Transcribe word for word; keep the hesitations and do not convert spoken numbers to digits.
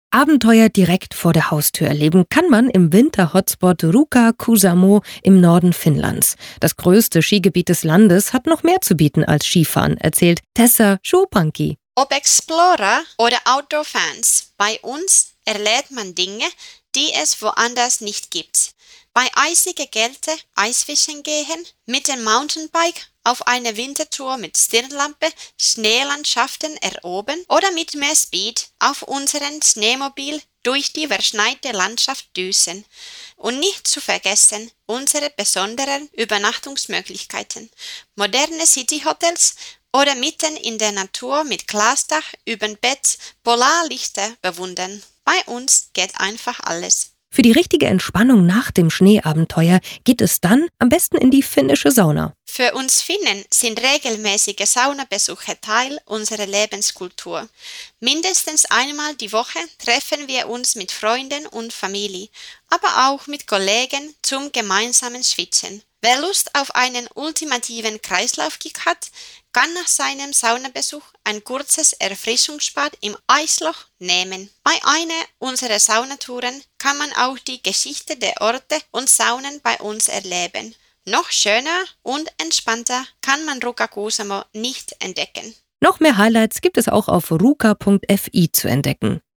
Abenteuer direkt vor der Haustür erleben kann man im Winter-Hotspot Ruka-Kuusamo im Norden Finnlands. Das größte Skigebiet des Landes hat noch mehr zu bieten als Skifahren, erzählt Tessa Schupanki. Ob Explorer oder Outdoor-Fans, bei uns erlebt man Dinge, die es woanders nicht gibt. Bei eisiger Kälte Eisfischen gehen, mit dem Mountainbike auf eine Wintertour mit Stirnlampe Schneelandschaften erobern oder mit mehr Speed auf unserem Schneemobil durch die verschneite Landschaft düsen. Und nicht zu vergessen unsere besonderen Übernachtungsmöglichkeiten, moderne Cityhotels oder mitten in der Natur mit Glasdach überm Bett Polarlichter bewundern. Bei uns geht einfach alles. Für die richtige Entspannung nach dem Schneeabenteuer geht es dann am besten in die finnische Sauna. Für uns Finnen sind regelmäßige Saunabesuche Teil unserer Lebenskultur. Mindestens einmal die Woche treffen wir uns mit Freunden und Familie, aber auch mit Kollegen zum gemeinsamen Schwitzen. Wer Lust auf einen ultimativen Kreislaufkick hat, kann nach seinem Saunabesuch ein kurzes Erfrischungsbad im Eisloch nehmen. Bei einer unserer Saunatouren kann man auch die Geschichte der Orte und Saunen bei uns erleben. Noch schöner und entspannter kann man Ruka-Kuusamo nicht entdecken. Noch mehr Highlights gibt es auch auf ruka punkt f i zu entdecken.